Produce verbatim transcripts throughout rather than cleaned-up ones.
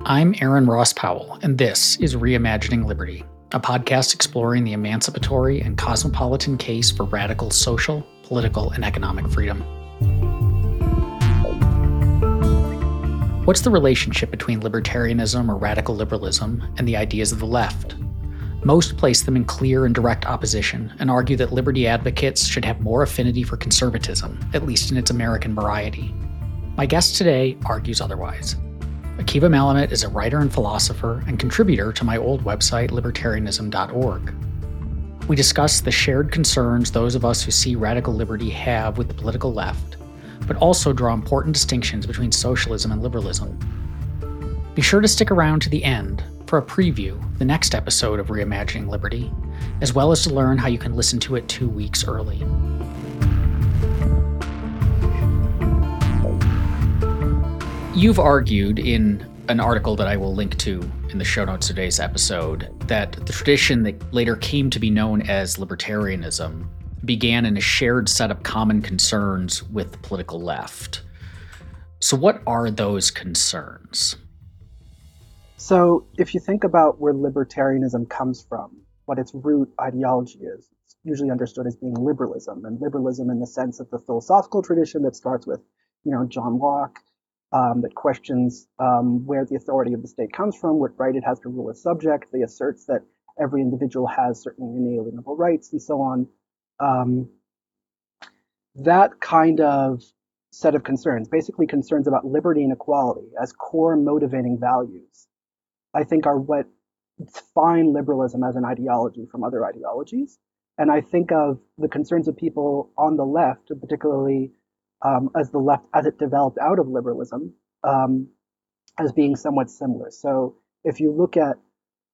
I'm Aaron Ross Powell, and this is Reimagining Liberty, a podcast exploring the emancipatory and cosmopolitan case for radical social, political, and economic freedom. What's the relationship between libertarianism or radical liberalism and the ideas of the left? Most place them in clear and direct opposition and argue that liberty advocates should have more affinity for conservatism, at least in its American variety. My guest today argues otherwise. Akiva Malamet is a writer and philosopher and contributor to my old website, libertarianism dot org. We discuss the shared concerns those of us who see radical liberty have with the political left, but also draw important distinctions between socialism and liberalism. Be sure to stick around to the end for a preview of the next episode of Reimagining Liberty, as well as to learn how you can listen to it two weeks early. You've argued in an article that I will link to in the show notes of today's episode that the tradition that later came to be known as libertarianism began in a shared set of common concerns with the political left. So what are those concerns? So if you think about where libertarianism comes from, what its root ideology is, it's usually understood as being liberalism, and liberalism in the sense of the philosophical tradition that starts with, you know, John Locke, um, that questions um, where the authority of the state comes from, what right it has to rule a subject. They asserts that every individual has certain inalienable rights and so on. Um, that kind of set of concerns, basically concerns about liberty and equality as core motivating values, I think are what define liberalism as an ideology from other ideologies. And I think of the concerns of people on the left, particularly um, as the left, as it developed out of liberalism, um, as being somewhat similar. So if you look at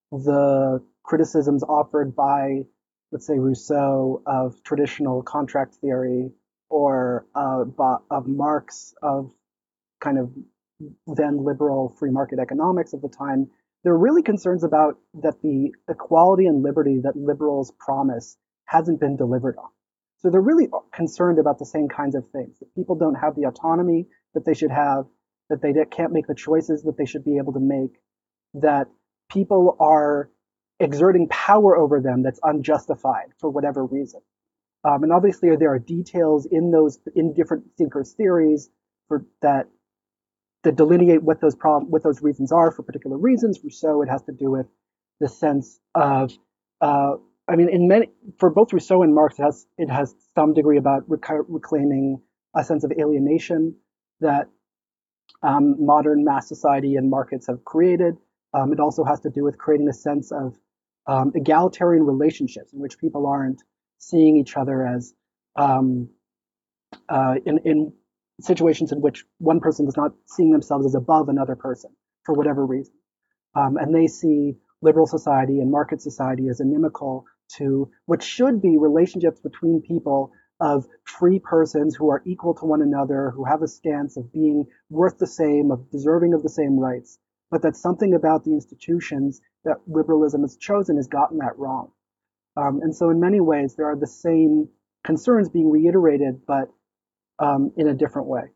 the criticisms offered by, let's say, Rousseau of traditional contract theory, or uh, of Marx of kind of then liberal free market economics of the time, there are really concerns about that the equality and liberty that liberals promise hasn't been delivered on. So they're really concerned about the same kinds of things, that people don't have the autonomy that they should have, that they can't make the choices that they should be able to make, that people are exerting power over them that's unjustified for whatever reason. Um, and obviously there are details in those in different thinkers' theories for that that delineate what those problem, what those reasons are for particular reasons. Rousseau, it has to do with the sense of, uh, I mean, in many for both Rousseau and Marx, it has it has some degree about rec- reclaiming a sense of alienation that um, modern mass society and markets have created. Um, it also has to do with creating a sense of um, egalitarian relationships in which people aren't seeing each other as um, uh, in in situations in which one person is not seeing themselves as above another person for whatever reason. Um, and they see liberal society and market society as inimical to what should be relationships between people of free persons who are equal to one another, who have a stance of being worth the same, of deserving of the same rights, but that something about the institutions that liberalism has chosen has gotten that wrong. Um, and so in many ways, there are the same concerns being reiterated, but Um, in a different way.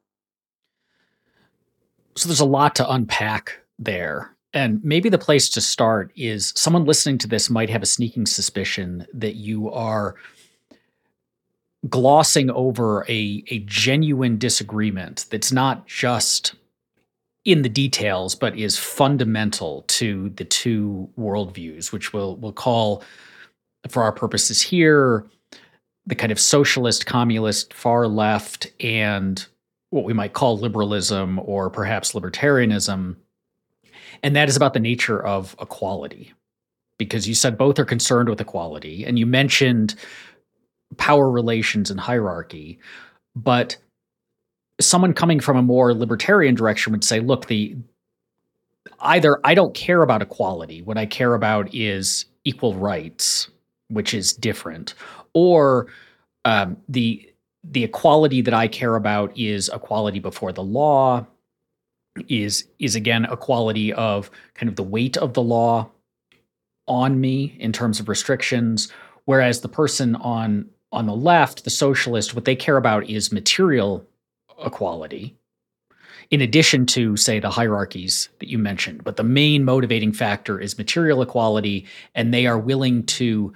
So there's a lot to unpack there. And maybe the place to start is someone listening to this might have a sneaking suspicion that you are glossing over a, a genuine disagreement that's not just in the details, but is fundamental to the two worldviews, which we'll, we'll call, for our purposes here, the kind of socialist, communist, far left, and what we might call liberalism or perhaps libertarianism. And that is about the nature of equality, because you said both are concerned with equality, and you mentioned power relations and hierarchy. But someone coming from a more libertarian direction would say, look, the either I don't care about equality. What I care about is equal rights, which is different, or um, the the equality that I care about is equality before the law, is is again equality of kind of the weight of the law on me in terms of restrictions, whereas the person on on the left, the socialist, what they care about is material equality. in addition to, say, the hierarchies that you mentioned. But the main motivating factor is material equality, and they are willing to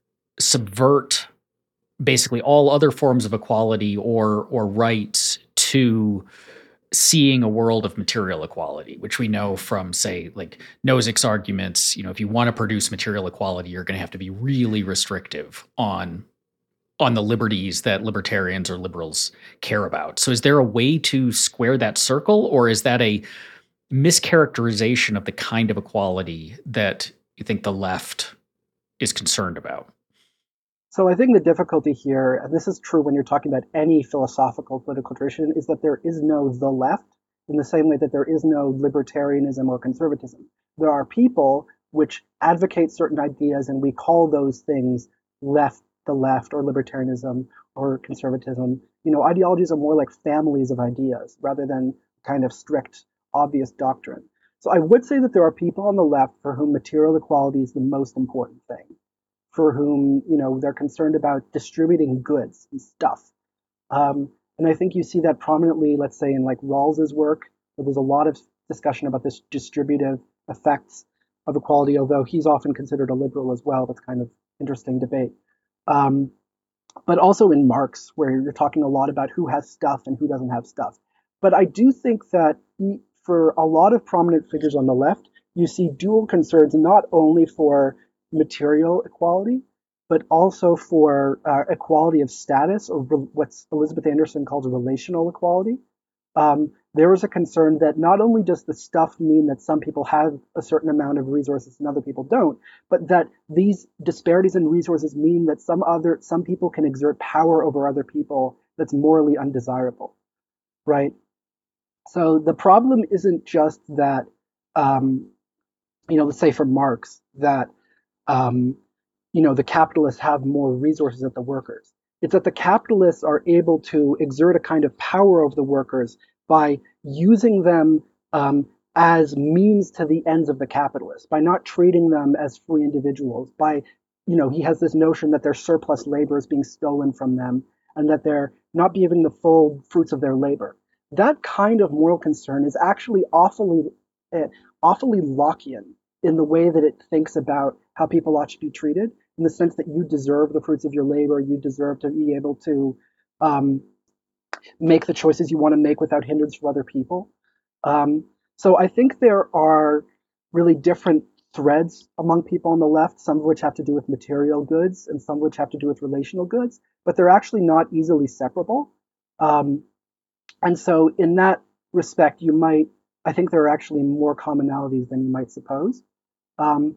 subvert basically all other forms of equality or or rights to seeing a world of material equality, which we know from, say, like Nozick's arguments. You know, if you want to produce material equality, you're going to have to be really restrictive on on the liberties that libertarians or liberals care about. So is there a way to square that circle, or is that a mischaracterization of the kind of equality that you think the left is concerned about? So I think the difficulty here, and this is true when you're talking about any philosophical political tradition, is that there is no the left in the same way that there is no libertarianism or conservatism. There are people which advocate certain ideas, and we call those things left, the left, or libertarianism or conservatism. You know, ideologies are more like families of ideas rather than kind of strict, obvious doctrine. So I would say that there are people on the left for whom material equality is the most important thing, for whom, you know, they're concerned about distributing goods and stuff. Um, and I think you see that prominently, let's say, in like Rawls's work, where there's a lot of discussion about this distributive effects of equality, although he's often considered a liberal as well. That's kind of interesting debate. Um, but also in Marx, where you're talking a lot about who has stuff and who doesn't have stuff. But I do think that for a lot of prominent figures on the left, you see dual concerns, not only for material equality, but also for uh, equality of status, or re- what Elizabeth Anderson calls relational equality. Um, there is a concern that not only does the stuff mean that some people have a certain amount of resources and other people don't, but that these disparities in resources mean that some other some people can exert power over other people that's morally undesirable, right? So the problem isn't just that, um, you know, let's say for Marx, that um, you know, the capitalists have more resources than the workers. It's that the capitalists are able to exert a kind of power over the workers by using them um, as means to the ends of the capitalists, by not treating them as free individuals, by, you know, he has this notion that their surplus labor is being stolen from them and that they're not giving the full fruits of their labor. That kind of moral concern is actually awfully, uh, awfully Lockean in the way that it thinks about how people ought to be treated, in the sense that you deserve the fruits of your labor, you deserve to be able to um, make the choices you want to make without hindrance from other people. Um, so I think there are really different threads among people on the left, some of which have to do with material goods and some of which have to do with relational goods, but they're actually not easily separable. Um, and so in that respect, you might, I think there are actually more commonalities than you might suppose. Um,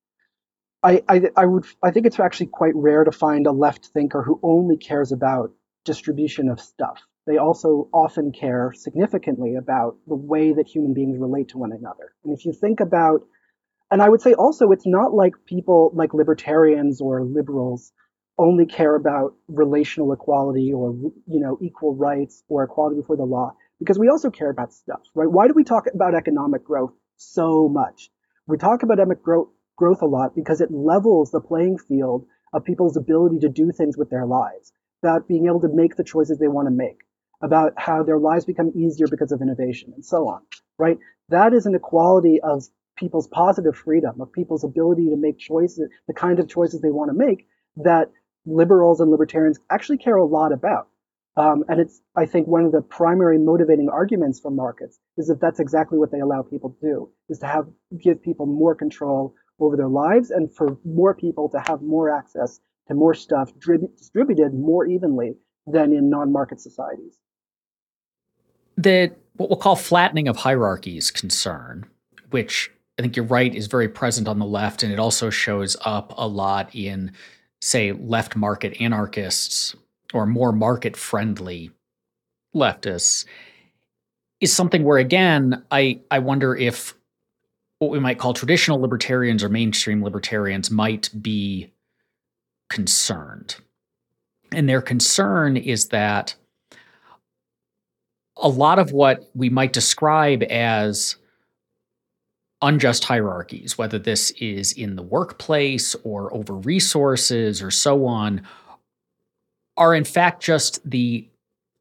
I, I, I would I think it's actually quite rare to find a left thinker who only cares about distribution of stuff. They also often care significantly about the way that human beings relate to one another. And if you think about, and I would say also, it's not like people like libertarians or liberals only care about relational equality or, you know, equal rights or equality before the law, because we also care about stuff, right? Why do we talk about economic growth so much? We talk about economic growth growth a lot because it levels the playing field of people's ability to do things with their lives, about being able to make the choices they want to make, about how their lives become easier because of innovation, and so on, right? That is an equality of people's positive freedom, of people's ability to make choices, the kind of choices they want to make, that liberals and libertarians actually care a lot about. Um, and it's, I think, one of the primary motivating arguments for markets is that that's exactly what they allow people to do, is to have give people more control over their lives, and for more people to have more access to more stuff distributed more evenly than in non-market societies. The what we'll call flattening of hierarchies concern, which I think you're right is very present on the left, and it also shows up a lot in, say, left market anarchists or more market-friendly leftists, is something where, again, I I wonder if what we might call traditional libertarians or mainstream libertarians might be concerned. And their concern is that a lot of what we might describe as unjust hierarchies, whether this is in the workplace or over resources or so on, are in fact just the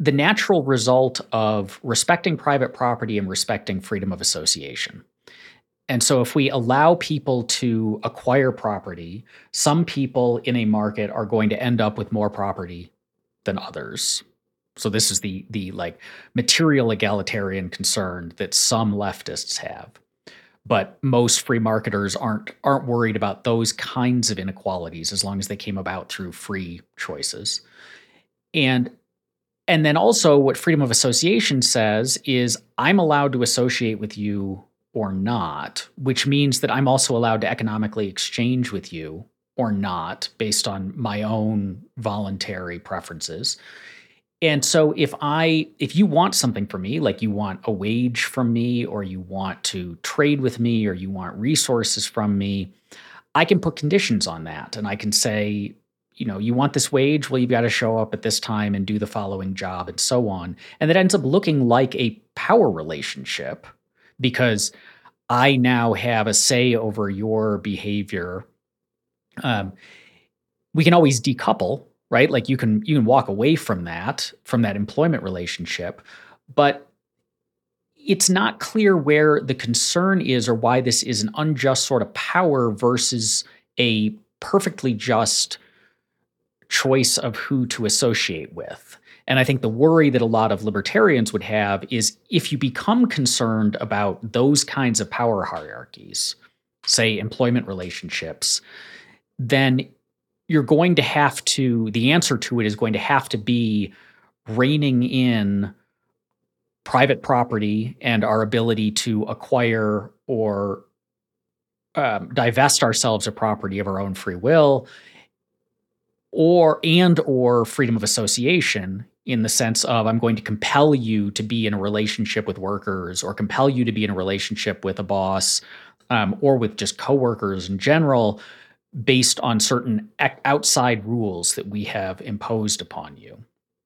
the natural result of respecting private property and respecting freedom of association. And so if we allow people to acquire property, some people in a market are going to end up with more property than others. So this is the the like material egalitarian concern that some leftists have. But most free marketers aren't aren't worried about those kinds of inequalities as long as they came about through free choices. And and then also what freedom of association says is I'm allowed to associate with you or not, which means that I'm also allowed to economically exchange with you or not based on my own voluntary preferences. And so if I if you want something from me, like you want a wage from me or you want to trade with me or you want resources from me, I can put conditions on that and I can say, you know, you want this wage, well you've got to show up at this time and do the following job and so on. And that ends up looking like a power relationship because I now have a say over your behavior. Um, we can always decouple, right? Like you can you can walk away from that, from that employment relationship, but it's not clear where the concern is or why this is an unjust sort of power versus a perfectly just choice of who to associate with. And I think the worry that a lot of libertarians would have is if you become concerned about those kinds of power hierarchies, say employment relationships, then you're going to have to, the answer to it is going to have to be reining in private property and our ability to acquire or um, divest ourselves of property of our own free will, or and or freedom of association in the sense of I'm going to compel you to be in a relationship with workers or compel you to be in a relationship with a boss um, or with just coworkers in general based on certain ec- outside rules that we have imposed upon you.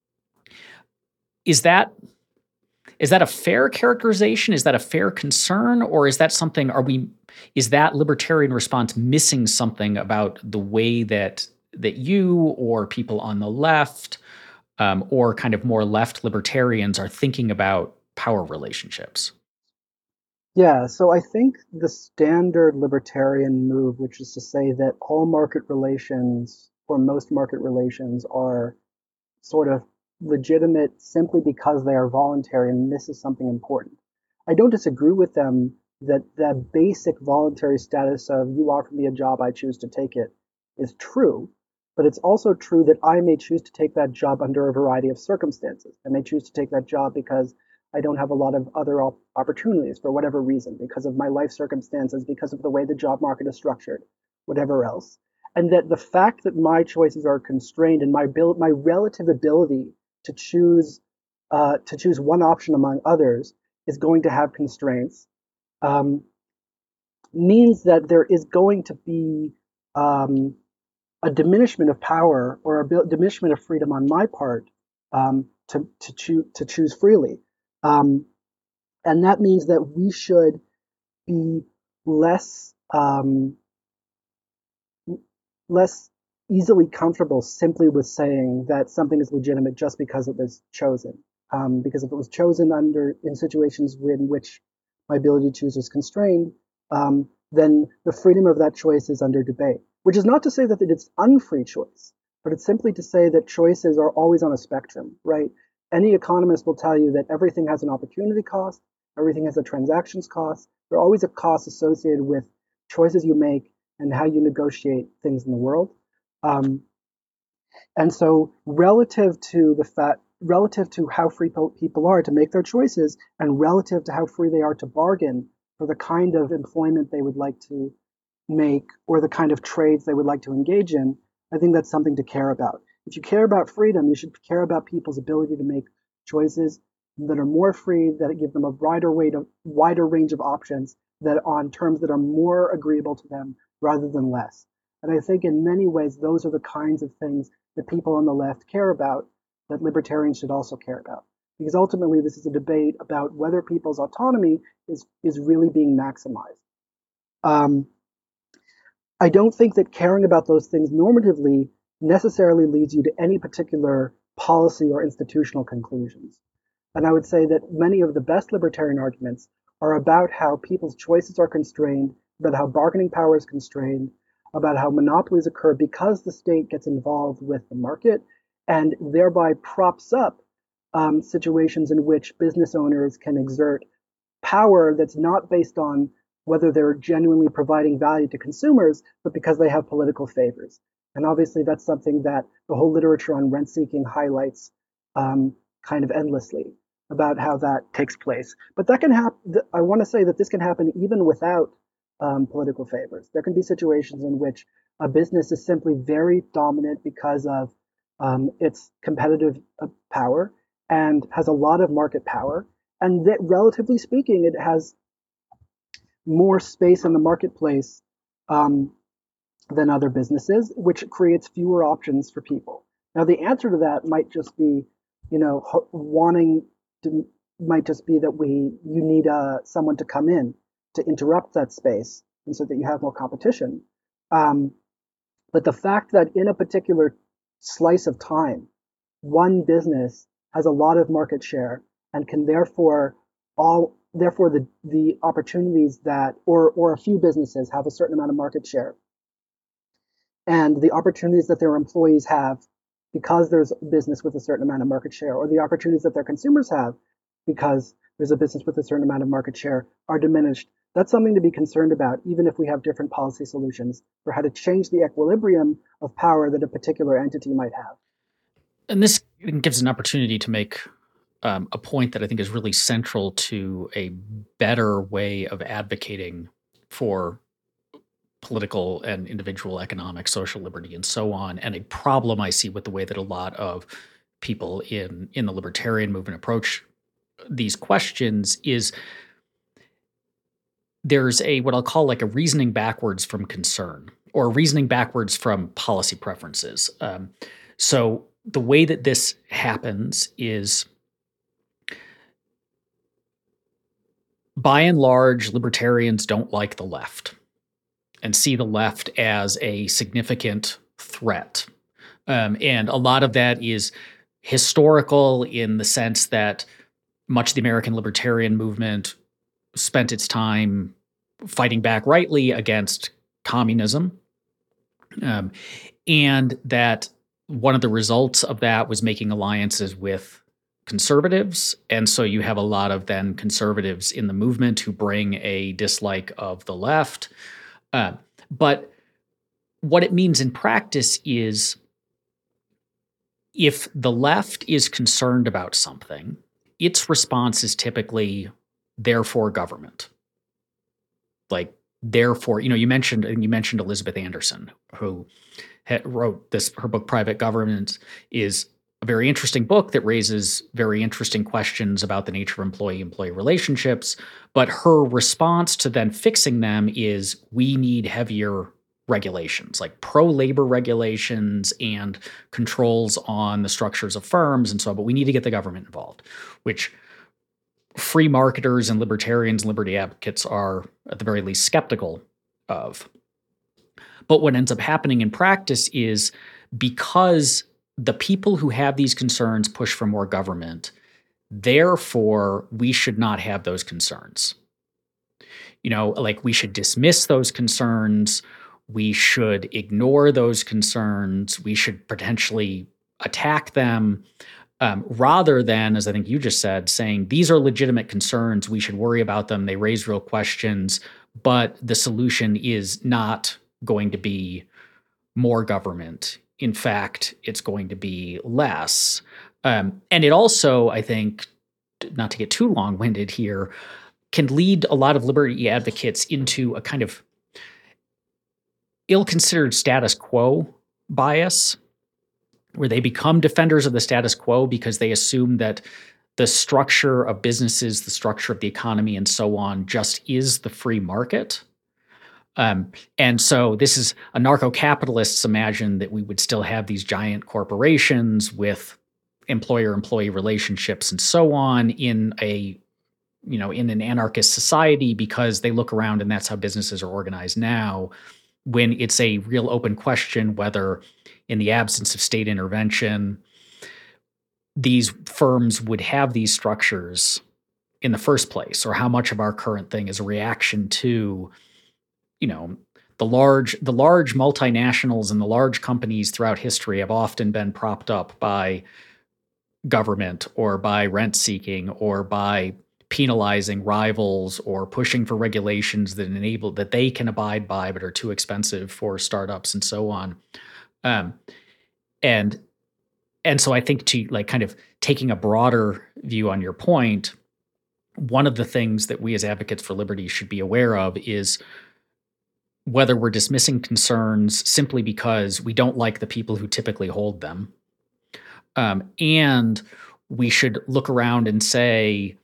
Is that is that a fair characterization? Is that a fair concern? Or is that something, are we, is that libertarian response missing something about the way that that you or people on the left um, or kind of more left libertarians are thinking about power relationships? Yeah, so I think the standard libertarian move, which is to say that all market relations or most market relations are sort of legitimate simply because they are voluntary and this is something important. I don't disagree with them that the basic voluntary status of you offer me a job, I choose to take it is true, but it's also true that I may choose to take that job under a variety of circumstances. I may choose to take that job because I don't have a lot of other op- opportunities for whatever reason, because of my life circumstances, because of the way the job market is structured, whatever else. And that the fact that my choices are constrained and my bil- my relative ability to choose uh, to choose one option among others is going to have constraints um, means that there is going to be um, a diminishment of power or a diminishment of freedom on my part um, to to choose to choose freely, um, and that means that we should be less um, less easily comfortable simply with saying that something is legitimate just because it was chosen. Um, because if it was chosen under in situations in which my ability to choose is constrained, um, then the freedom of that choice is under debate. Which is not to say that it's unfree choice, but it's simply to say that choices are always on a spectrum, right? Any economist will tell you that everything has an opportunity cost, everything has a transactions cost. There are always a cost associated with choices you make and how you negotiate things in the world. Um, and so relative to the fact, relative to how free people are to make their choices and relative to how free they are to bargain for the kind of employment they would like to make or the kind of trades they would like to engage in, I think that's something to care about. If you care about freedom, you should care about people's ability to make choices that are more free, that give them a wider, weight of, wider range of options that on terms that are more agreeable to them rather than less. And I think in many ways, those are the kinds of things that people on the left care about, that libertarians should also care about. Because ultimately, this is a debate about whether people's autonomy is, is really being maximized. Um, I don't think that caring about those things normatively necessarily leads you to any particular policy or institutional conclusions. And I would say that many of the best libertarian arguments are about how people's choices are constrained, about how bargaining power is constrained, about how monopolies occur because the state gets involved with the market and thereby props up um, situations in which business owners can exert power that's not based on whether they're genuinely providing value to consumers, but because they have political favors. And obviously, that's something that the whole literature on rent seeking highlights um, kind of endlessly about how that takes place. But that can happen. I want to say that this can happen even without um, political favors. There can be situations in which a business is simply very dominant because of um, its competitive uh, power and has a lot of market power. And that, relatively speaking, it has more space in the marketplace um, than other businesses, which creates fewer options for people. Now, the answer to that might just be, you know, wanting to, might just be that we you need uh, someone to come in to interrupt that space, and so that you have more competition. Um, but the fact that in a particular slice of time, one business has a lot of market share and can therefore all therefore the the opportunities that or or a few businesses have a certain amount of market share, and the opportunities that their employees have because there's a business with a certain amount of market share, or the opportunities that their consumers have because there's a business with a certain amount of market share, are diminished. That's something to be concerned about, even if we have different policy solutions for how to change the equilibrium of power that a particular entity might have. And this gives an opportunity to make um, a point that I think is really central to a better way of advocating for political and individual economic, social liberty, and so on. And a problem I see with the way that a lot of people in in the libertarian movement approach these questions is there's a what I'll call like a reasoning backwards from concern, or reasoning backwards from policy preferences. Um, so the way that this happens is, by and large, libertarians don't like the left and see the left as a significant threat. Um, and a lot of that is historical in the sense that much of the American libertarian movement spent its time fighting back rightly against communism. Um, and that one of the results of that was making alliances with conservatives. And so you have a lot of then conservatives in the movement who bring a dislike of the left. Uh, but what it means in practice is, if the left is concerned about something, its response is typically, therefore government. Like, therefore, you know, you mentioned you mentioned Elizabeth Anderson, who wrote this, her book, Private Government, is a very interesting book that raises very interesting questions about the nature of employee-employee relationships. But her response to then fixing them is, we need heavier regulations, like pro-labor regulations and controls on the structures of firms and so on, but we need to get the government involved, which free marketers and libertarians, liberty advocates are at the very least skeptical of. But what ends up happening in practice is, because the people who have these concerns push for more government, therefore we should not have those concerns. You know, like, we should dismiss those concerns. We should ignore those concerns. We should potentially attack them, um, rather than, as I think you just said, saying these are legitimate concerns. We should worry about them. They raise real questions, but the solution is not going to be more government. In fact, it's going to be less. Um, and it also, I think, not to get too long-winded here, can lead a lot of liberty advocates into a kind of ill-considered status quo bias, where they become defenders of the status quo because they assume that the structure of businesses, the structure of the economy, and so on just is the free market. Um, and so this is, anarcho-capitalists imagine that we would still have these giant corporations with employer-employee relationships and so on in a, you know, in an anarchist society, because they look around and that's how businesses are organized now, when it's a real open question whether, in the absence of state intervention, these firms would have these structures in the first place, or how much of our current thing is a reaction to, you know, the large the large multinationals and the large companies throughout history have often been propped up by government or by rent seeking or by penalizing rivals or pushing for regulations that enable that they can abide by but are too expensive for startups and so on. Um, and and so I think, to like kind of taking a broader view on your point, one of the things that we as advocates for liberty should be aware of is whether we're dismissing concerns simply because we don't like the people who typically hold them. Um, and we should look around and say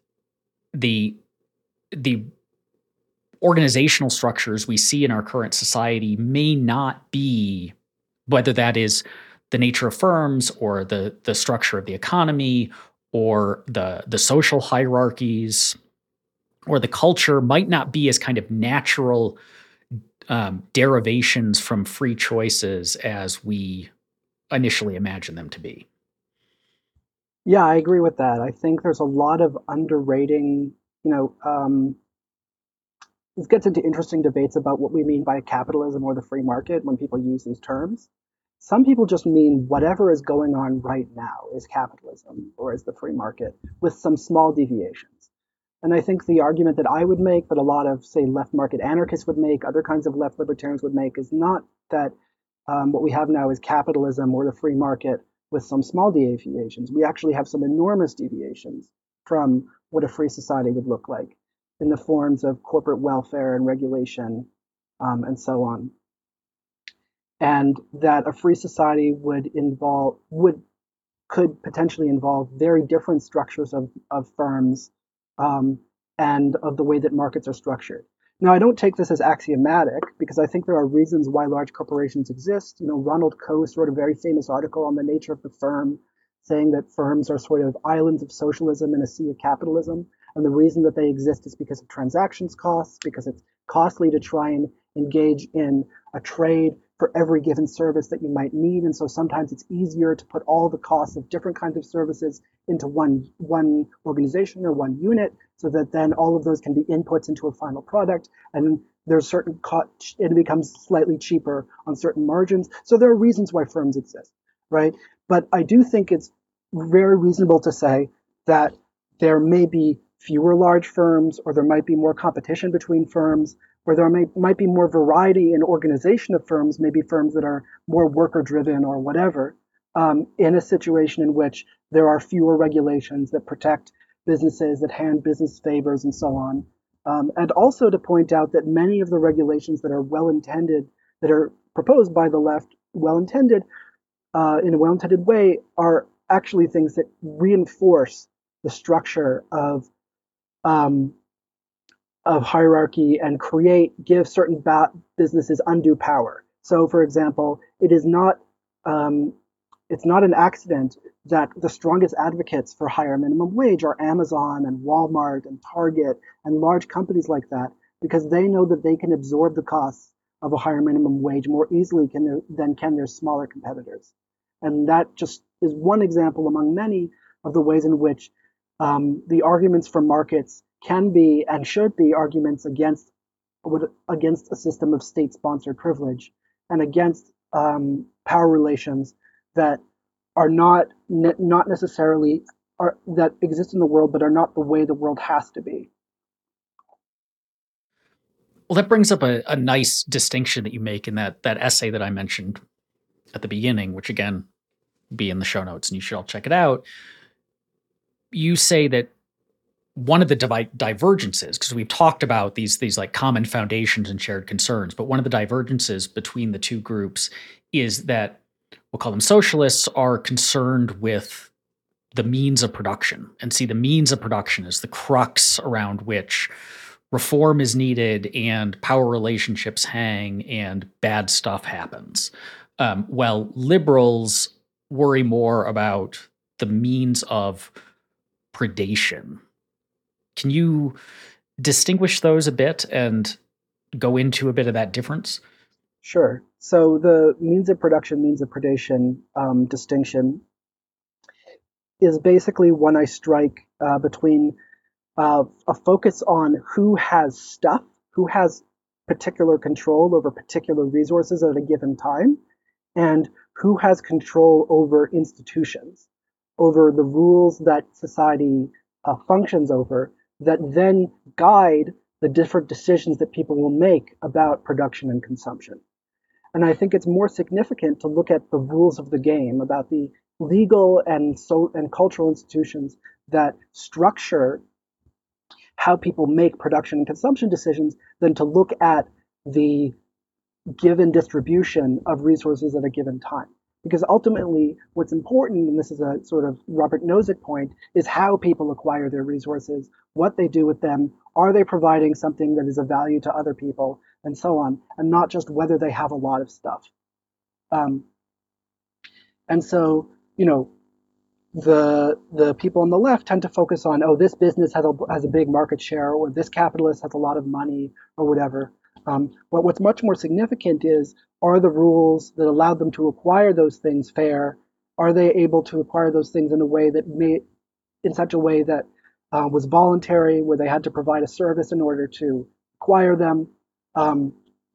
the the organizational structures we see in our current society may not be, whether that is the nature of firms or the the structure of the economy or the the social hierarchies or the culture, might not be as kind of natural um, derivations from free choices as we initially imagine them to be. Yeah, I agree with that. I think there's a lot of underrating, you know, um, this gets into interesting debates about what we mean by capitalism or the free market when people use these terms. Some people just mean whatever is going on right now is capitalism or is the free market with some small deviations. And I think the argument that I would make, that a lot of, say, left market anarchists would make, other kinds of left libertarians would make, is not that um, what we have now is capitalism or the free market with some small deviations. We actually have some enormous deviations from what a free society would look like in the forms of corporate welfare and regulation um, and so on. And that a free society would involve, would, could potentially involve very different structures of, of firms um, and of the way that markets are structured. Now, I don't take this as axiomatic because I think there are reasons why large corporations exist. You know, Ronald Coase wrote a very famous article on the nature of the firm, saying that firms are sort of islands of socialism in a sea of capitalism. And the reason that they exist is because of transactions costs, because it's costly to try and engage in a trade for every given service that you might need. And so sometimes it's easier to put all the costs of different kinds of services into one, one organization or one unit, so that then all of those can be inputs into a final product. And there's certain cost, it becomes slightly cheaper on certain margins. So there are reasons why firms exist, right? But I do think it's very reasonable to say that there may be fewer large firms, or there might be more competition between firms, where there may, might be more variety in organization of firms, maybe firms that are more worker driven or whatever, um, in a situation in which there are fewer regulations that protect businesses, that hand business favors and so on. Um, and also to point out that many of the regulations that are well intended, that are proposed by the left, well intended, uh, in a well intended way, are actually things that reinforce the structure of um, of hierarchy and create, give certain ba- businesses undue power. So, for example, it is not um, it's not an accident that the strongest advocates for higher minimum wage are Amazon and Walmart and Target and large companies like that, because they know that they can absorb the costs of a higher minimum wage more easily can their, than can their smaller competitors. And that just is one example among many of the ways in which um, the arguments for markets can be and should be arguments against against a system of state-sponsored privilege and against um, power relations that are not not necessarily are that exist in the world, but are not the way the world has to be. Well, that brings up a, a nice distinction that you make in that that essay that I mentioned at the beginning, which again be in the show notes and you should all check it out. You say that one of the divi- divergences, because we've talked about these these like common foundations and shared concerns, but one of the divergences between the two groups is that we'll call them socialists are concerned with the means of production and see the means of production as the crux around which reform is needed and power relationships hang and bad stuff happens. Um, while liberals worry more about the means of predation. Can you distinguish those a bit and go into a bit of that difference? Sure. So the means of production, means of predation um, distinction is basically one I strike uh, between uh, a focus on who has stuff, who has particular control over particular resources at a given time, and who has control over institutions, over the rules that society uh, functions over, that then guide the different decisions that people will make about production and consumption. And I think it's more significant to look at the rules of the game, about the legal and so and cultural institutions that structure how people make production and consumption decisions, than to look at the given distribution of resources at a given time. Because ultimately, what's important, and this is a sort of Robert Nozick point, is how people acquire their resources, what they do with them, are they providing something that is of value to other people, and so on, and not just whether they have a lot of stuff. Um, and so, you know, the the people on the left tend to focus on, oh, this business has a has a big market share, or this capitalist has a lot of money, or whatever. Um, but what's much more significant is, are the rules that allowed them to acquire those things fair? Are they able to acquire those things in a way that made, in such a way that uh, was voluntary, where they had to provide a service in order to acquire them, um,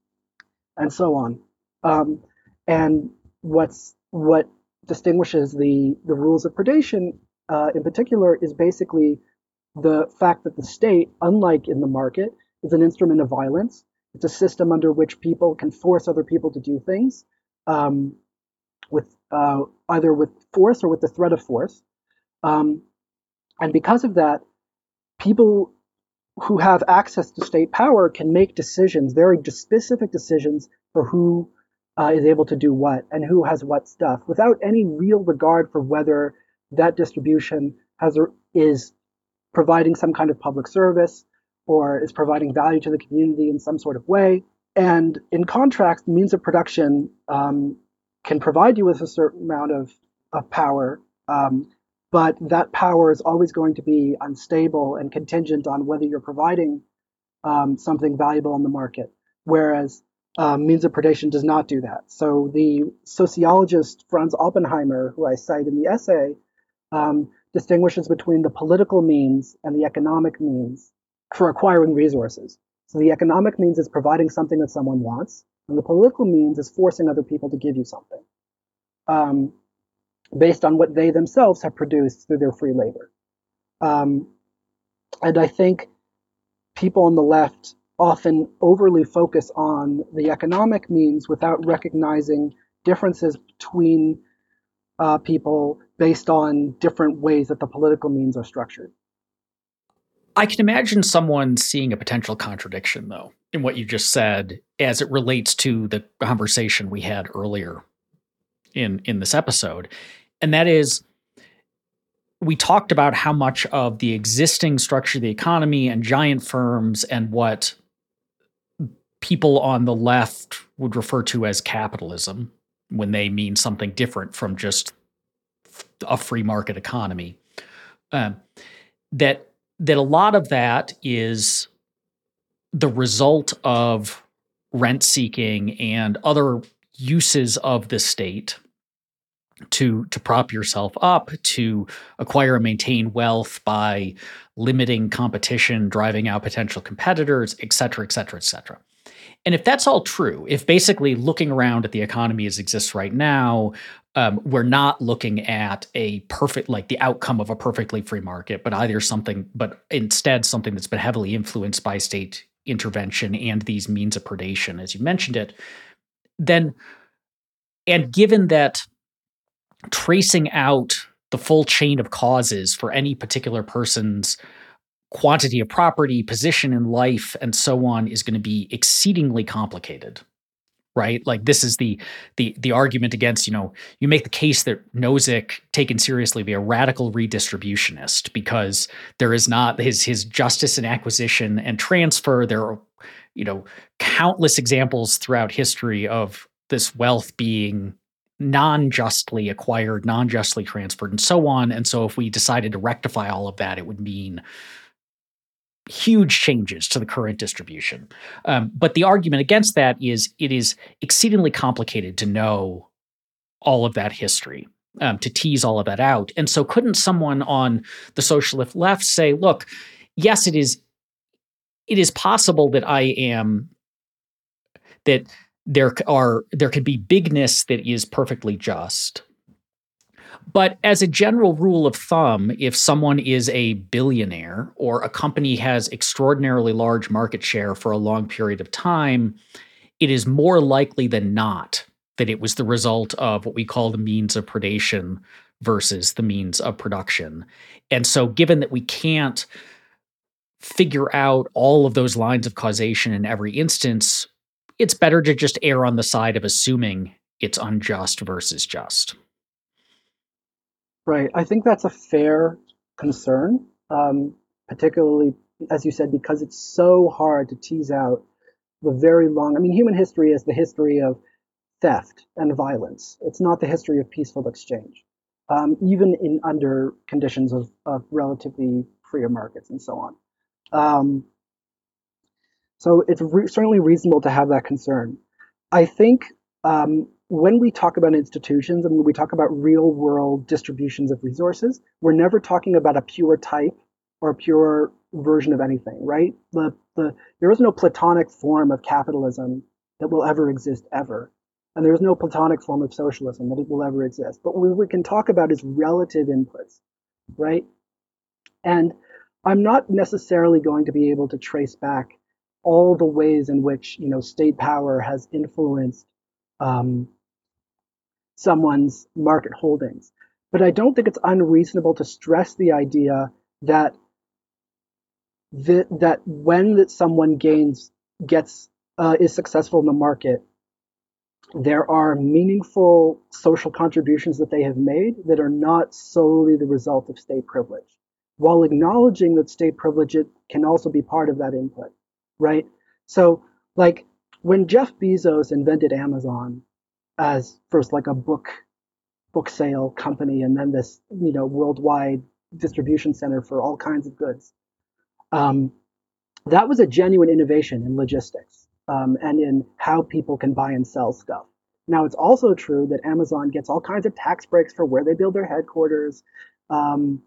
and so on. Um, and what's what distinguishes the the rules of predation, uh, in particular, is basically the fact that the state, unlike in the market, is an instrument of violence. It's a system under which people can force other people to do things, um, with uh, either with force or with the threat of force. Um, and because of that, people who have access to state power can make decisions, very specific decisions, for who uh, is able to do what and who has what stuff, without any real regard for whether that distribution has a, is providing some kind of public service, or is providing value to the community in some sort of way. And in contrast, means of production um, can provide you with a certain amount of, of power, um, but that power is always going to be unstable and contingent on whether you're providing um, something valuable on the market, whereas um, means of predation does not do that. So the sociologist Franz Oppenheimer, who I cite in the essay, um, distinguishes between the political means and the economic means for acquiring resources. So the economic means is providing something that someone wants, and the political means is forcing other people to give you something, um, based on what they themselves have produced through their free labor. Um, and I think people on the left often overly focus on the economic means without recognizing differences between uh, people based on different ways that the political means are structured. I can imagine someone seeing a potential contradiction, though, in what you just said as it relates to the conversation we had earlier in, in this episode. And that is, we talked about how much of the existing structure of the economy and giant firms and what people on the left would refer to as capitalism, when they mean something different from just a free market economy, um, that that a lot of that is the result of rent seeking and other uses of the state to to prop yourself up, to acquire and maintain wealth by limiting competition, driving out potential competitors, et cetera, et cetera, et cetera. And if that's all true, if basically looking around at the economy as it exists right now, um, we're not looking at a perfect, like the outcome of a perfectly free market, but either something, but instead something that's been heavily influenced by state intervention and these means of predation, as you mentioned it, then, and given that tracing out the full chain of causes for any particular person's quantity of property, position in life, and so on is going to be exceedingly complicated, right? Like this is the the the argument against, you know, you make the case that Nozick, taken seriously, be a radical redistributionist because there is not his his justice in acquisition and transfer. There are, you know, countless examples throughout history of this wealth being non-justly acquired, non-justly transferred, and so on. And so if we decided to rectify all of that, it would mean huge changes to the current distribution. Um, but the argument against that is it is exceedingly complicated to know all of that history. um, to tease all of that out. And so, couldn't someone on the socialist left say, "Look, yes, it is it is possible that I am that there are there could be bigness that is perfectly just." But as a general rule of thumb, if someone is a billionaire or a company has extraordinarily large market share for a long period of time, it is more likely than not that it was the result of what we call the means of predation versus the means of production. And so, given that we can't figure out all of those lines of causation in every instance, it's better to just err on the side of assuming it's unjust versus just. Right. I think that's a fair concern, um, particularly, as you said, because it's so hard to tease out the very long. I mean, human history is the history of theft and violence. It's not the history of peaceful exchange, um, even in under conditions of, of relatively freer markets and so on. Um, so it's re- certainly reasonable to have that concern. I think um, when we talk about institutions and when we talk about real world distributions of resources, we're never talking about a pure type or a pure version of anything, right? The, the, there is no Platonic form of capitalism that will ever exist ever. And there is no Platonic form of socialism that will ever exist. But what we can talk about is relative inputs, right? And I'm not necessarily going to be able to trace back all the ways in which, you know, state power has influenced um, someone's market holdings. But I don't think it's unreasonable to stress the idea that the, that when that someone gains gets uh, is successful in the market, there are meaningful social contributions that they have made that are not solely the result of state privilege, while acknowledging that state privilege can also be part of that input, right? So, like when Jeff Bezos invented Amazon as first like a book book sale company and then this, you know, worldwide distribution center for all kinds of goods, um, that was a genuine innovation in logistics um, and in how people can buy and sell stuff. Now, it's also true that Amazon gets all kinds of tax breaks for where they build their headquarters, um,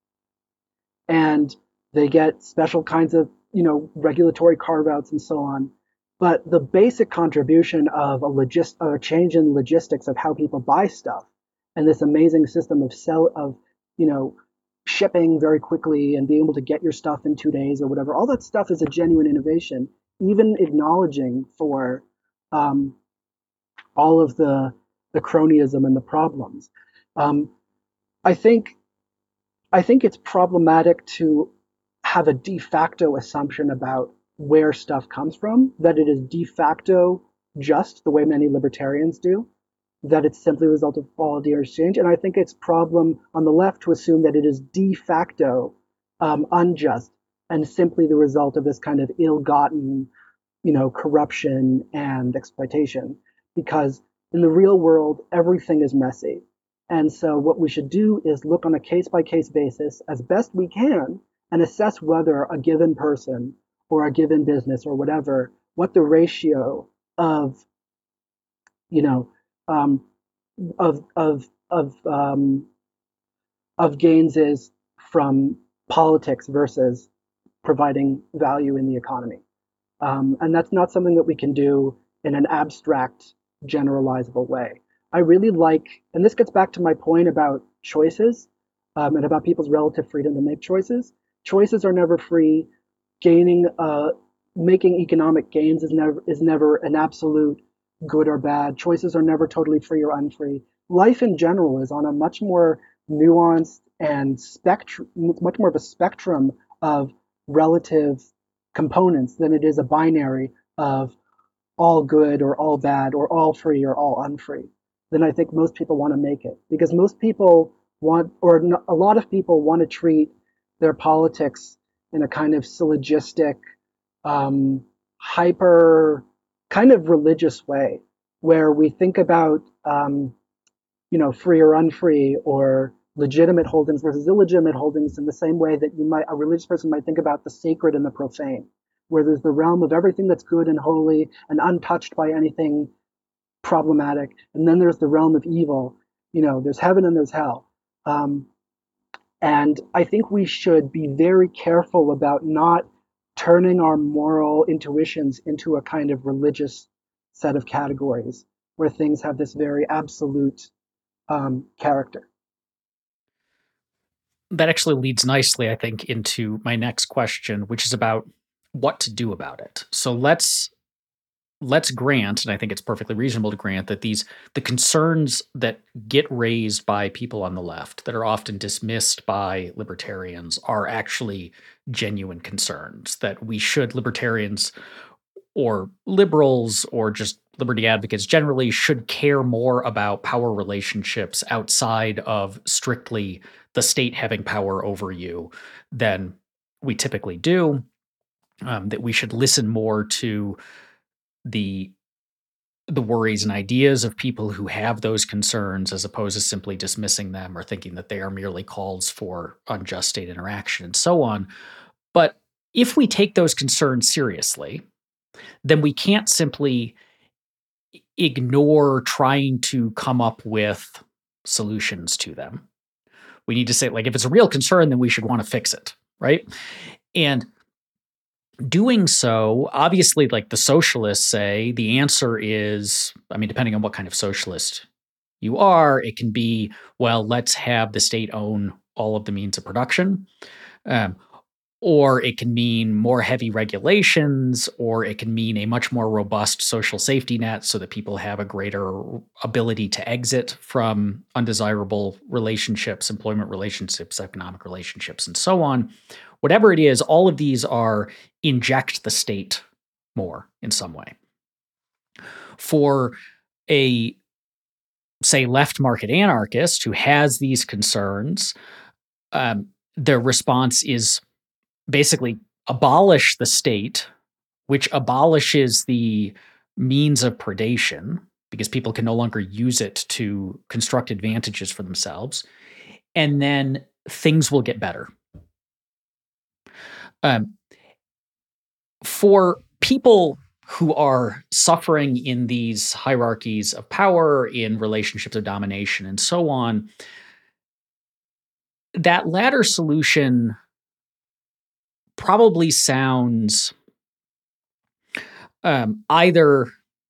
and they get special kinds of, you know, regulatory carve-outs and so on. But the basic contribution of a, logist- a change in logistics of how people buy stuff and this amazing system of sell of, you know, shipping very quickly and being able to get your stuff in two days or whatever, all that stuff is a genuine innovation, even acknowledging for um, all of the, the cronyism and the problems. Um, I think I think it's problematic to have a de facto assumption about where stuff comes from, that it is de facto just the way many libertarians do, that it's simply a result of quality or exchange. And I think it's problem on the left to assume that it is de facto um, unjust and simply the result of this kind of ill-gotten, you know, corruption and exploitation. Because in the real world, everything is messy. And so what we should do is look on a case-by-case basis as best we can and assess whether a given person or a given business or whatever, what the ratio of, you know, um, of of of um, of gains is from politics versus providing value in the economy. Um, and that's not something that we can do in an abstract, generalizable way. I really like, and this gets back to my point about choices um, and about people's relative freedom to make choices. Choices are never free. Gaining, uh, making economic gains is never is never an absolute good or bad. Choices are never totally free or unfree. Life in general is on a much more nuanced and spectrum, much more of a spectrum of relative components than it is a binary of all good or all bad or all free or all unfree. Then I think most people want to make it, because most people want, or a lot of people want to treat their politics in a kind of syllogistic, um, hyper, kind of religious way, where we think about, um, you know, free or unfree, or legitimate holdings versus illegitimate holdings, in the same way that you might, a religious person might think about the sacred and the profane, where there's the realm of everything that's good and holy and untouched by anything problematic, and then there's the realm of evil, You know, there's heaven and there's hell. Um, and I think we should be very careful about not turning our moral intuitions into a kind of religious set of categories where things have this very absolute um, character. That actually leads nicely, I think, into my next question, which is about what to do about it. So let's let's grant, and I think it's perfectly reasonable to grant that these the concerns that get raised by people on the left that are often dismissed by libertarians are actually genuine concerns that we should libertarians or liberals or just liberty advocates generally should care more about power relationships outside of strictly the state having power over you than we typically do. Um, that we should listen more to the the worries and ideas of people who have those concerns as opposed to simply dismissing them or thinking that they are merely calls for unjust state interaction and so on. But if we take those concerns seriously, then we can't simply ignore trying to come up with solutions to them. We need to say, like, if it's a real concern, then we should want to fix it, right? And doing so, obviously, like the socialists say, the answer is, I mean, depending on what kind of socialist you are, it can be, well, let's have the state own all of the means of production. Um, or it can mean more heavy regulations, or it can mean a much more robust social safety net so that people have a greater ability to exit from undesirable relationships, employment relationships, economic relationships, and so on. Whatever it is, all of these are inject the state more in some way. For a, say, left market anarchist who has these concerns, um, their response is basically abolish the state, which abolishes the means of predation because people can no longer use it to construct advantages for themselves. And then things will get better. Um, for people who are suffering in these hierarchies of power, in relationships of domination, and so on, that latter solution probably sounds um, either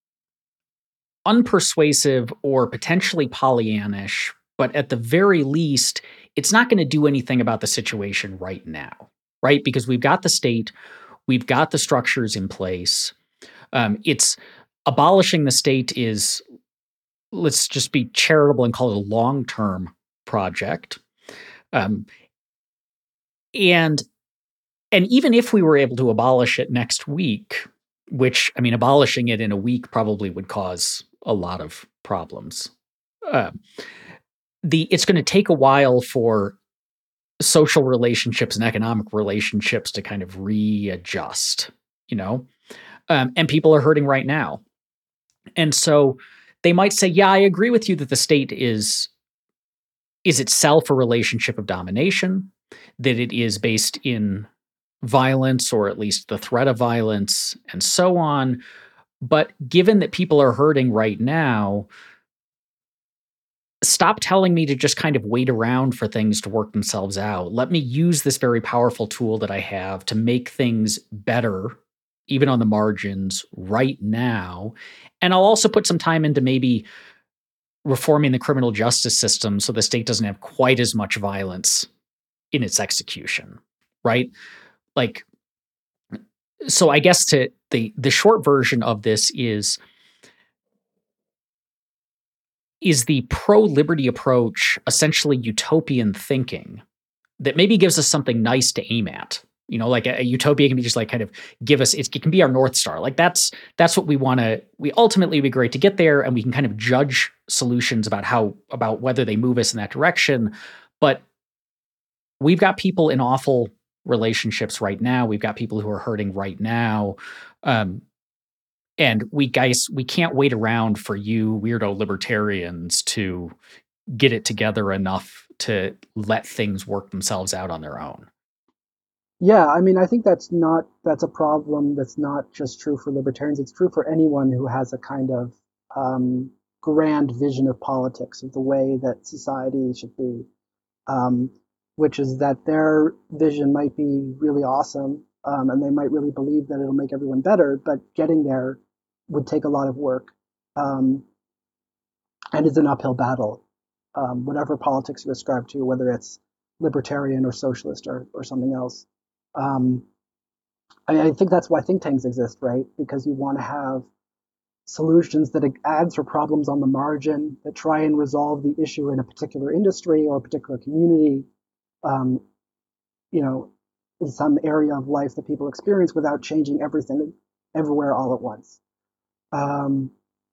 unpersuasive or potentially Pollyannish, but at the very least, it's not going to do anything about the situation right now, right? Because we've got the state, we've got the structures in place. Um, it's abolishing the state is, let's just be charitable and call it a long-term project. Um, and and even if we were able to abolish it next week, which, I mean, abolishing it in a week probably would cause a lot of problems. Uh, the it's going to take a while for social relationships and economic relationships to kind of readjust, you know, um, and people are hurting right now. And so they might say, yeah, I agree with you that the state is is itself a relationship of domination, that it is based in violence or at least the threat of violence and so on. But given that people are hurting right now, stop telling me to just kind of wait around for things to work themselves out. Let me use this very powerful tool that I have to make things better, even on the margins right now. And I'll also put some time into maybe reforming the criminal justice system so the state doesn't have quite as much violence in its execution, right? Like, so I guess to the the short version of this is is the pro-liberty approach essentially utopian thinking that maybe gives us something nice to aim at? You know, like a, a utopia can be just like kind of give us, it can be our North Star. Like that's that's what we want to, we ultimately would be great to get there, and we can kind of judge solutions about how, about whether they move us in that direction. But we've got people in awful relationships right now. We've got people who are hurting right now. Um, and we guys, we can't wait around for you weirdo libertarians to get it together enough to let things work themselves out on their own. Yeah, I mean, I think that's not that's a problem that's not just true for libertarians. It's true for anyone who has a kind of um, grand vision of politics, of the way that society should be, um, which is that their vision might be really awesome, um, and they might really believe that it'll make everyone better, but getting there would take a lot of work, um, and is an uphill battle. Um, whatever politics you ascribe to, whether it's libertarian or socialist or, or something else. Um, I, I think that's why think tanks exist, right? Because you want to have solutions that answer problems on the margin, that try and resolve the issue in a particular industry or a particular community, um, you know, in some area of life that people experience without changing everything everywhere all at once. Um,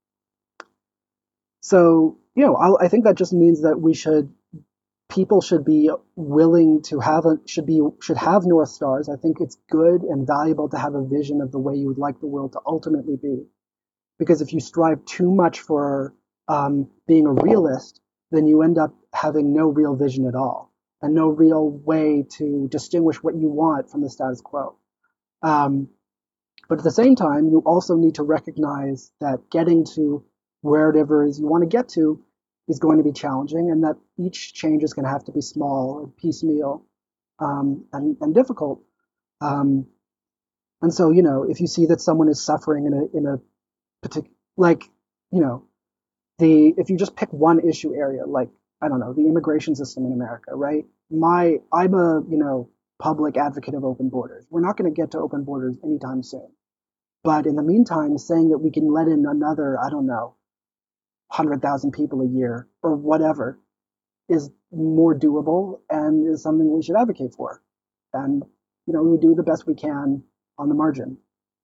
so, you know, I, I think that just means that we should, people should be willing to have a, should be, should have North Stars. I think it's good and valuable to have a vision of the way you would like the world to ultimately be. Because if you strive too much for um, being a realist, then you end up having no real vision at all and no real way to distinguish what you want from the status quo. Um, but at the same time, you also need to recognize that getting to wherever it is you want to get to is going to be challenging, and that each change is going to have to be small and piecemeal um, and, and difficult. Um, and so, you know, if you see that someone is suffering in a in a particular, like, you know, the if you just pick one issue area, like, I don't know, the immigration system in America, right? My I'm a you know public advocate of open borders. We're not going to get to open borders anytime soon, but in the meantime, saying that we can let in another, I don't know, one hundred thousand people a year or whatever is more doable and is something we should advocate for. And, you know, we do the best we can on the margin.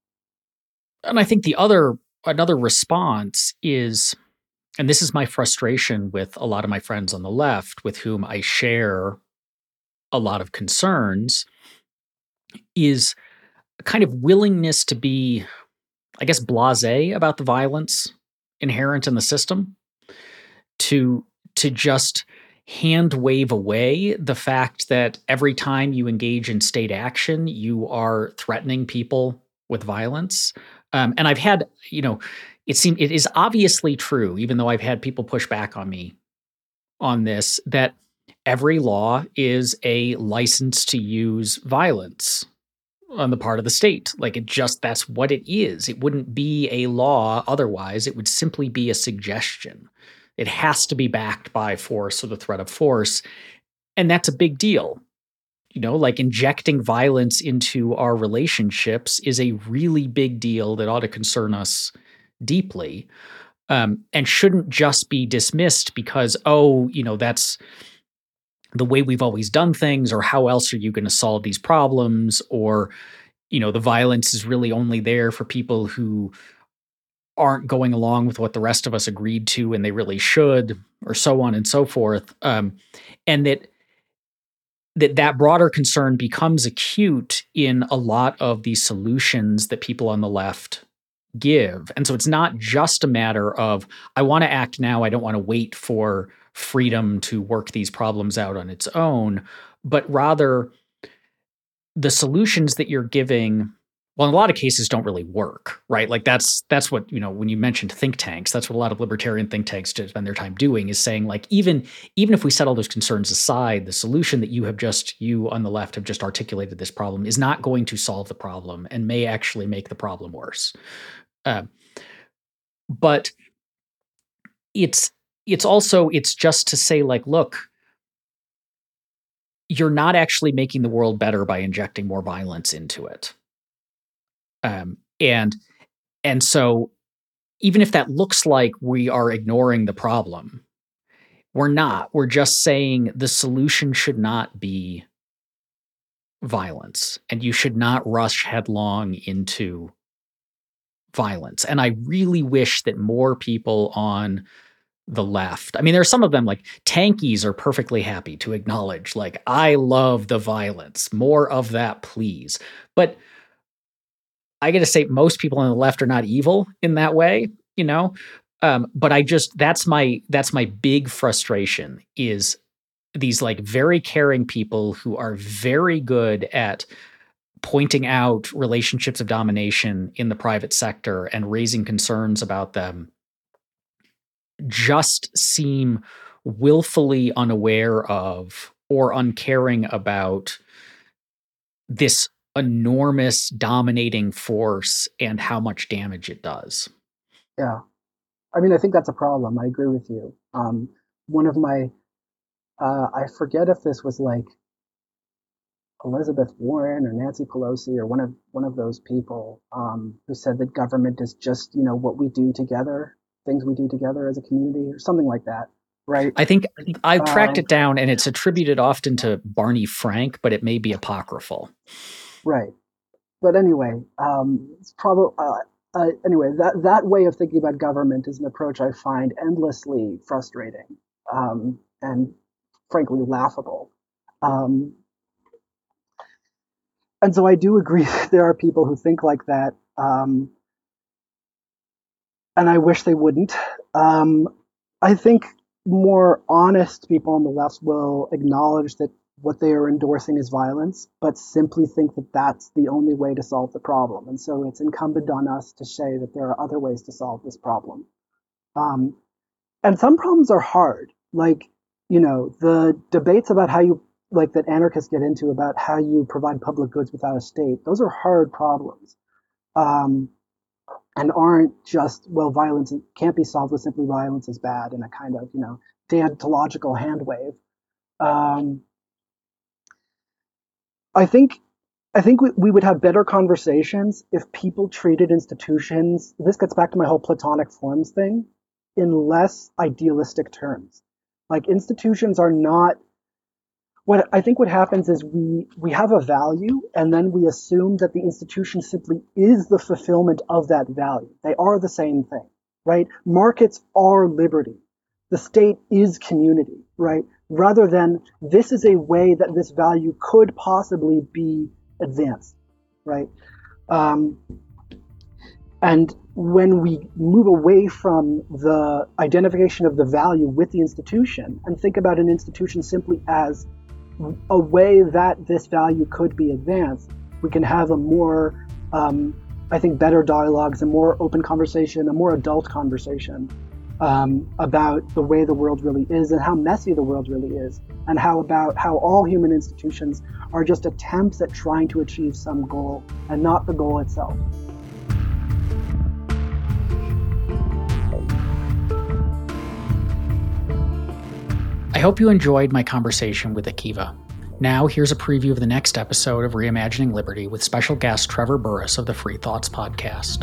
And I think the other, another response is, and this is my frustration with a lot of my friends on the left with whom I share a lot of concerns, is a kind of willingness to be, I guess, blasé about the violence inherent in the system, to to just hand wave away the fact that every time you engage in state action, you are threatening people with violence. Um, and I've had, you know, it seems it is obviously true, even though I've had people push back on me on this, that every law is a license to use violence on the part of the state. Like, it just, that's what it is. It wouldn't be a law otherwise. It would simply be a suggestion. It has to be backed by force or the threat of force. And that's a big deal. You know, like, injecting violence into our relationships is a really big deal that ought to concern us deeply, um, and shouldn't just be dismissed because, oh, you know, that's the way we've always done things, or how else are you going to solve these problems? Or, you know, the violence is really only there for people who aren't going along with what the rest of us agreed to and they really should, or so on and so forth. Um, and that that that broader concern becomes acute in a lot of the solutions that people on the left give. And so it's not just a matter of, I want to act now, I don't want to wait for freedom to work these problems out on its own, but rather the solutions that you're giving, well, in a lot of cases don't really work, right? Like, that's that's what, you know, when you mentioned think tanks, that's what a lot of libertarian think tanks spend their time doing, is saying, like, even even if we set all those concerns aside, the solution that you have just, you on the left have just articulated this problem is not going to solve the problem and may actually make the problem worse. Uh, but it's it's also, it's just to say, like, look, you're not actually making the world better by injecting more violence into it. Um, and and so even if that looks like we are ignoring the problem, we're not. We're just saying the solution should not be violence, and you should not rush headlong into violence. And I really wish that more people on the left, I mean, there are some of them, like tankies, are perfectly happy to acknowledge, like, I love the violence, more of that, please. But I got to say, most people on the left are not evil in that way, you know? Um, but I just, that's my, that's my big frustration, is these, like, very caring people who are very good at pointing out relationships of domination in the private sector and raising concerns about them, just seem willfully unaware of or uncaring about this enormous dominating force and how much damage it does. Yeah. I mean, I think that's a problem. I agree with you. Um, one of my, uh, I forget if this was like Elizabeth Warren or Nancy Pelosi or one of one of those people um, who said that government is just, you know, what we do together, things we do together as a community or something like that, right? I think I've tracked Um, it down, and it's attributed often to Barney Frank, but it may be apocryphal. Right. But anyway, um, it's probably uh, uh, anyway that that way of thinking about government is an approach I find endlessly frustrating um, and frankly laughable. Um, and so I do agree that there are people who think like that, um, and I wish they wouldn't. Um, I think more honest people on the left will acknowledge that what they are endorsing is violence, but simply think that that's the only way to solve the problem. And so it's incumbent on us to say that there are other ways to solve this problem. Um, and some problems are hard, like, you know, the debates about how you, like that anarchists get into about how you provide public goods without a state, those are hard problems. Um, and aren't just, well, violence can't be solved with simply violence is bad in a kind of, you know, deontological hand wave. Um, I think I think we, we would have better conversations if people treated institutions, this gets back to my whole Platonic forms thing, in less idealistic terms. Like institutions are not, what I think what happens is we, we have a value and then we assume that the institution simply is the fulfillment of that value. They are the same thing, right? Markets are liberty. The state is community, right? Rather than this is a way that this value could possibly be advanced, right? Um, and when we move away from the identification of the value with the institution and think about an institution simply as a way that this value could be advanced, we can have a more, um, I think, better dialogues, a more open conversation, a more adult conversation um, about the way the world really is and how messy the world really is, and how about how all human institutions are just attempts at trying to achieve some goal and not the goal itself. I hope you enjoyed my conversation with Akiva. Now, here's a preview of the next episode of Reimagining Liberty with special guest Trevor Burrus of the Free Thoughts podcast.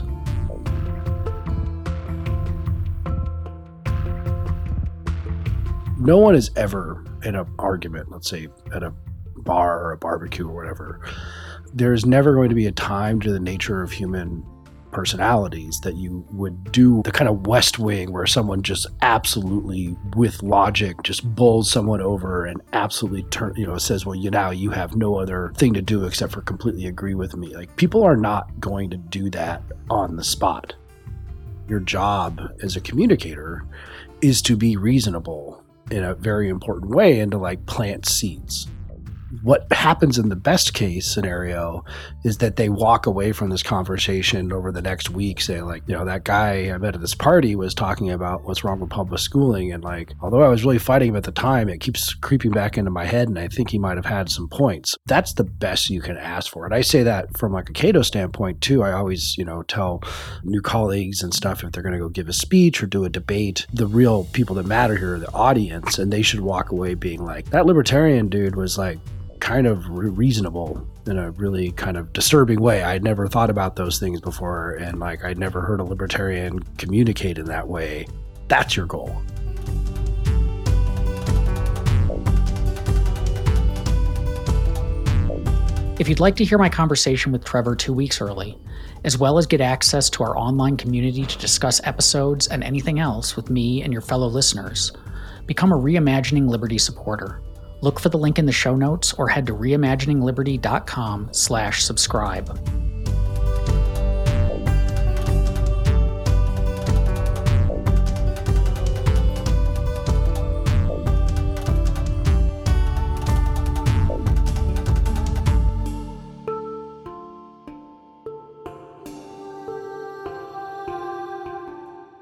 No one is ever in an argument, let's say at a bar or a barbecue or whatever. There's never going to be a time to the nature of human personalities that you would do the kind of West Wing where someone just absolutely with logic just bowls someone over and absolutely turn, you know, says, well, you now you have no other thing to do except for completely agree with me. Like, people are not going to do that on the spot. Your job as a communicator is to be reasonable in a very important way and to like plant seeds. What happens in the best case scenario is that they walk away from this conversation over the next week saying like, you know, that guy I met at this party was talking about what's wrong with public schooling. And like, although I was really fighting him at the time, it keeps creeping back into my head. And I think he might have had some points. That's the best you can ask for. And I say that from like a Cato standpoint too. I always, you know, tell new colleagues and stuff, if they're going to go give a speech or do a debate, the real people that matter here are the audience. And they should walk away being like, that libertarian dude was like, kind of re- reasonable in a really kind of disturbing way. I'd never thought about those things before, and like I'd never heard a libertarian communicate in that way. That's your goal. If you'd like to hear my conversation with Trevor two weeks early, as well as get access to our online community to discuss episodes and anything else with me and your fellow listeners, become a Reimagining Liberty supporter. Look for the link in the show notes or head to reimagining liberty dot com slash subscribe.